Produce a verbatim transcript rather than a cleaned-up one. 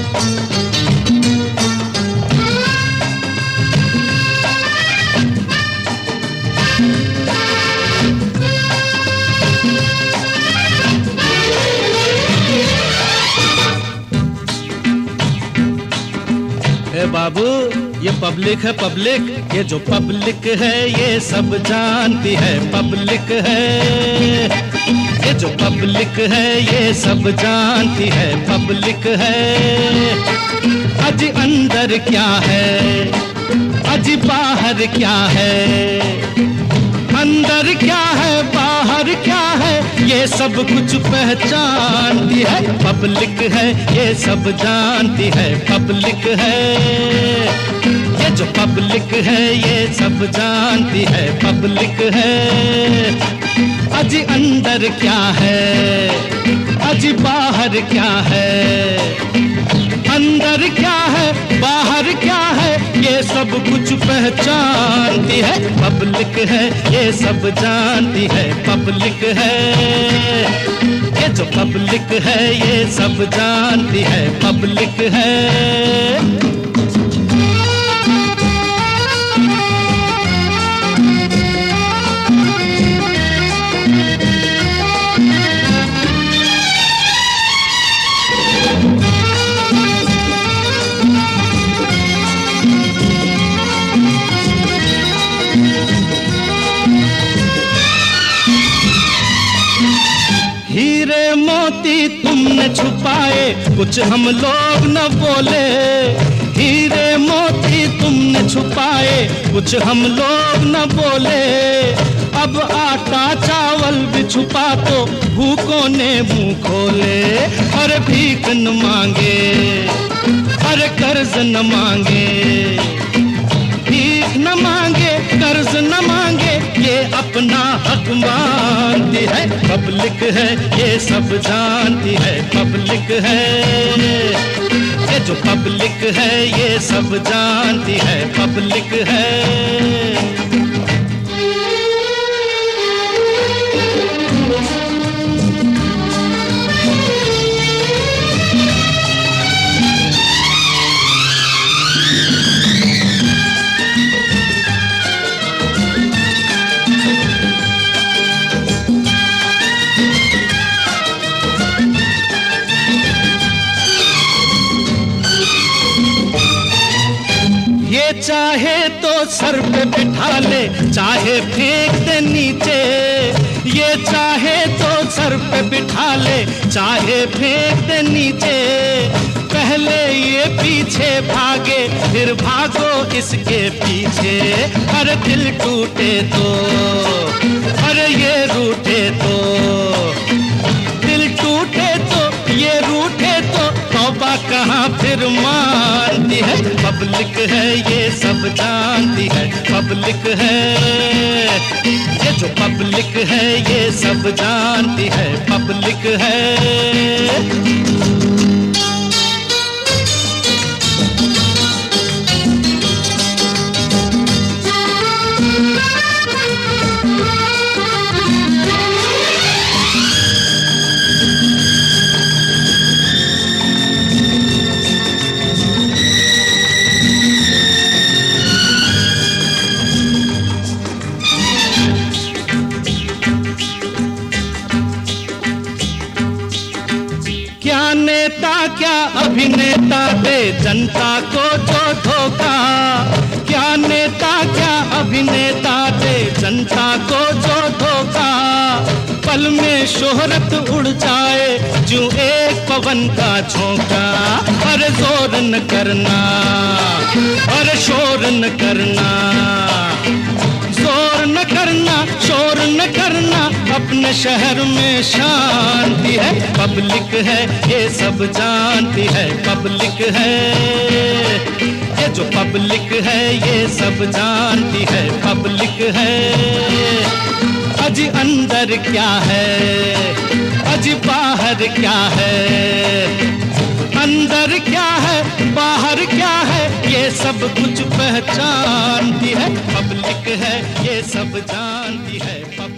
बाबू ये पब्लिक है पब्लिक, ये जो पब्लिक है ये सब जानती है पब्लिक है। ये जो पब्लिक है ये सब जानती है पब्लिक है। आज अंदर क्या है, आज बाहर क्या है, अंदर क्या है बाहर क्या है, ये सब कुछ पहचानती है पब्लिक है। ये सब जानती है पब्लिक है। ये जो पब्लिक है ये सब जानती है पब्लिक है। आज अंदर क्या है, आज बाहर क्या है, अंदर क्या है बाहर क्या है, ये सब कुछ पहचानती है पब्लिक है। ये सब जानती है पब्लिक है। ये जो पब्लिक है ये सब जानती है पब्लिक है। हीरे मोती तुमने छुपाए कुछ हम लोग न बोले, हीरे मोती तुमने छुपाए कुछ हम लोग न बोले। अब आटा चावल भी छुपा तो भूखों ने मुंह खोले। अरे भीख न मांगे, अरे कर्ज न मांगे, भीख न मांगे कर्ज न मांगे, ये अपना हक मानती है पब्लिक है। ये सब जानती है पब्लिक है। ये जो पब्लिक है ये सब जानती है पब्लिक है। चाहे तो सर पे बिठा ले, चाहे फेंक दे नीचे। ये चाहे तो सर पे बिठा ले, चाहे फेंक दे नीचे। पहले ये पीछे भागे फिर भागो इसके पीछे। अरे दिल टूटे तो, अरे ये रूठे तो, दिल टूटे तो ये रूठे तो तौबा कहाँ फिर मानती है पब्लिक है। ये सब जानती है पब्लिक है। ये जो पब्लिक है ये सब जानती है पब्लिक है। क्या नेता क्या अभिनेता दे जनता को जो धोखा, क्या नेता क्या अभिनेता दे जनता को जो धोखा। पल में शोहरत उड़ जाए जो एक पवन का झोंका। अरे जोर न करना, अरे शोर न करना, जोर न करना शोर न करना, अपने शहर में शांति है पब्लिक है। ये सब जानती है पब्लिक है। ये जो पब्लिक है ये सब जानती है पब्लिक है। आज अंदर क्या है, आज बाहर क्या है, अंदर क्या है बाहर क्या है, ये सब कुछ पहचानती है पब्लिक है। ये सब जानती है पब्लिक